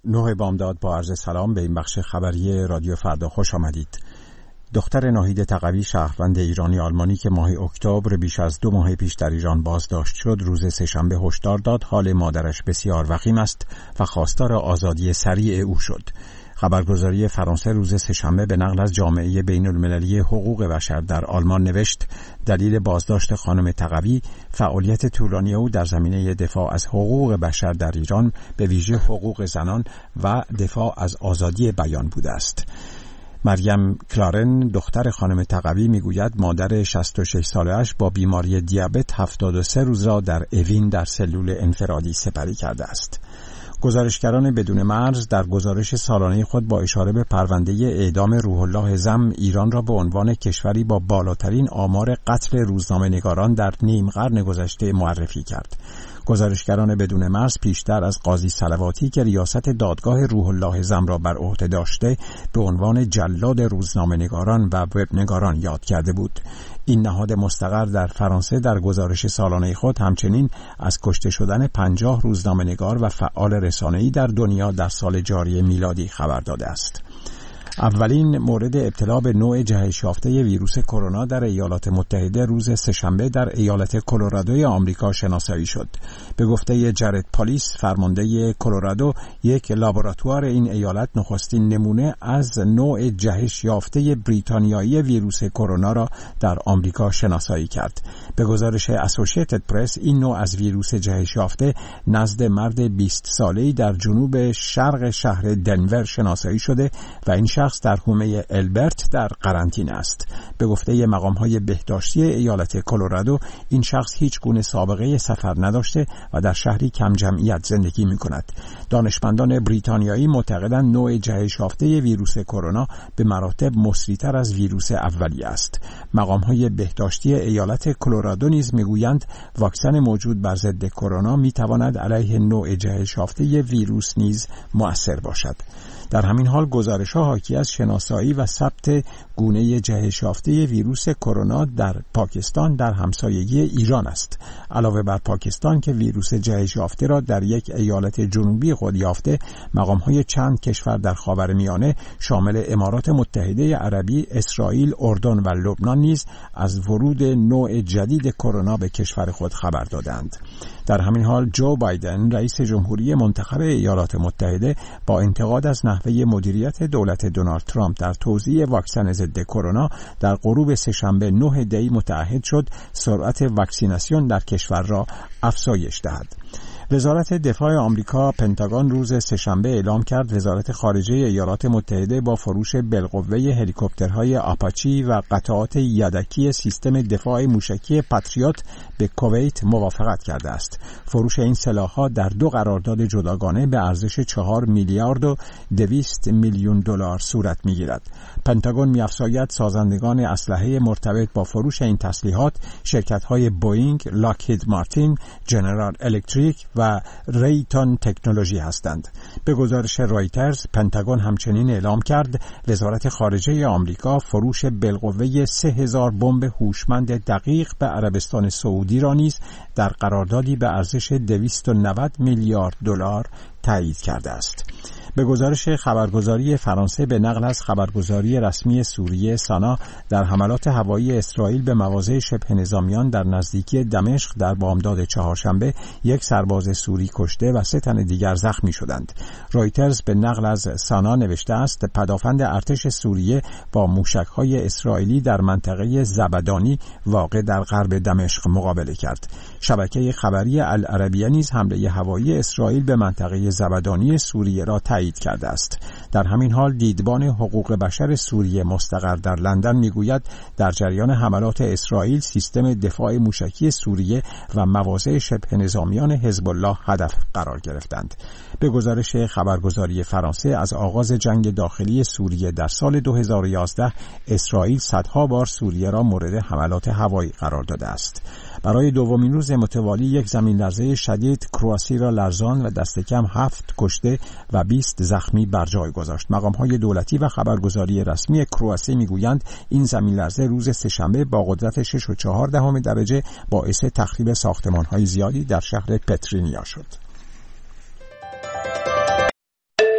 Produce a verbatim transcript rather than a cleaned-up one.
نوح بامداد با عرض سلام به این بخش خبری رادیو فردا خوش آمدید. دختر ناهید تقوی شهروند ایرانی آلمانی که ماه اکتبر بیش از دو ماه پیش در ایران بازداشت شد روز سه‌شنبه هشدار داد حال مادرش بسیار وخیم است و خواستار آزادی سریع او شد. خبرگزاری فرانسه روز سه‌شنبه به نقل از جامعه بین‌المللی حقوق بشر در آلمان نوشت دلیل بازداشت خانم تقوی فعالیت طولانی او در زمینه دفاع از حقوق بشر در ایران به ویژه حقوق زنان و دفاع از آزادی بیان بوده است. مریم کلارن دختر خانم تقوی میگوید مادر شصت و شش ساله‌اش با بیماری دیابت هفتاد و سه روز را در اوین در سلول انفرادی سپری کرده است. گزارشگران بدون مرز در گزارش سالانه خود با اشاره به پرونده اعدام روح الله زم ایران را به عنوان کشوری با بالاترین آمار قتل روزنامه‌نگاران در نیم قرن گذشته معرفی کرد. گزارشگران بدون مرز پیشتر از قاضی صلواتی که ریاست دادگاه روح الله زم را بر عهده داشته به عنوان جلاد روزنامه‌نگاران و وبنگاران یاد کرده بود. این نهاد مستقر در فرانسه در گزارش سالانه خود همچنین از کشته شدن پنجاه روزنامه‌نگار و فعال رسانه‌ای در دنیا در سال جاری میلادی خبر داده است. اولین مورد ابتلا به نوع جهش یافته ویروس کرونا در ایالات متحده روز سه‌شنبه در ایالت کلرادوی آمریکا شناسایی شد. به گفته جرد پالیس فرمانده کلرادو، یک لابراتوار این ایالت نخستین نمونه از نوع جهش یافته بریتانیایی ویروس کرونا را در آمریکا شناسایی کرد. به گزارش اسوسییتد پرس این نوع از ویروس جهش یافته نزد مرد بیست ساله‌ای در جنوب شرق شهر دنور شناسایی شده و این شخص در حومه البرت در قرنطینه است. به گفته مقام‌های بهداشتی ایالت کلرادو این شخص هیچ گونه سابقه سفر نداشته و در شهری کم جمعیت زندگی می‌کند. دانشمندان بریتانیایی معتقدند نوع جهش یافته ویروس کرونا به مراتب مسریع‌تر از ویروس اولیه است. مقام‌های بهداشتی ایالت کلرادو نیز می‌گویند واکسن موجود بر ضد کرونا می‌تواند علیه نوع جهش یافته ویروس نیز مؤثر باشد. در همین حال گزارش‌ها حاکی از شناسایی و ثبت گونه جهش یافته ویروس کرونا در پاکستان در همسایگی ایران است. علاوه بر پاکستان که ویروس جهش یافته را در یک ایالت جنوبی خود یافته، مقام‌های چند کشور در خاورمیانه شامل امارات متحده عربی، اسرائیل، اردن و لبنان نیز از ورود نوع جدید کرونا به کشور خود خبر دادند. در همین حال جو بایدن رئیس جمهوری منتخب ایالات متحده با انتقاد از نحوه مدیریت دولت دونالد ترامپ در توزیع واکسن ضد کرونا در غروب سه‌شنبه نه دی متعهد شد سرعت واکسیناسیون در کشور را افزایش دهد. وزارت دفاع آمریکا پنتاگون روز سه‌شنبه اعلام کرد وزارت خارجه ایالات متحده با فروش بالقوه هلیکوپترهای آپاچی و قطعات یدکی سیستم دفاع موشکی پاتریوت به کویت موافقت کرده است. فروش این سلاح‌ها در دو قرارداد جداگانه به ارزش چهار میلیارد و دویست میلیون دلار صورت می‌گیرد. پنتاگون می‌افزاید سازندگان اسلحه مرتبط با فروش این تسلیحات شرکت‌های بوئینگ، لاکهید مارتین، جنرال الکتریک و ریتون تکنولوژی هستند. به گزارش رایترز پنتاگون همچنین اعلام کرد وزارت خارجه آمریکا فروش بالقوه سه هزار بمب هوشمند دقیق به عربستان سعودی را نیز در قراردادی به ارزش دویست و نود میلیارد دلار تایید کرده است. به گزارش خبرگزاری فرانسه به نقل از خبرگزاری رسمی سوریه سانا در حملات هوایی اسرائیل به مواضع شبه نظامیان در نزدیکی دمشق در بامداد چهارشنبه یک سرباز سوری کشته و سه تن دیگر زخمی شدند. رایترز به نقل از سانا نوشته است پدافند ارتش سوریه با موشک‌های اسرائیلی در منطقه زبدانی واقع در غرب دمشق مقابله کرد. شبکه خبری العربیه نیز حمله هوایی اسرائیل به منطقه زبدانی سوریه را تایید کرده است. در همین حال دیدبان حقوق بشر سوریه مستقر در لندن میگوید در جریان حملات اسرائیل سیستم دفاع موشکی سوریه و مواضع شبه نظامیان حزب الله هدف قرار گرفتند. به گزارش خبرگزاری فرانسه از آغاز جنگ داخلی سوریه در سال دو هزار و یازده اسرائیل صدها بار سوریه را مورد حملات هوایی قرار داده است. برای دومین روز متوالی یک زمین لرزه شدید کرواسی را لرزان و دست کم هفت کشته و بیست زخمی بر جای گذاشت. مقام‌های دولتی و خبرگزاری رسمی کرواسی میگویند این زمین لرزه روز سه‌شنبه با قدرت شش و چهار دهم درجه باعث تخریب ساختمان‌های زیادی در شهر پترینیا شد.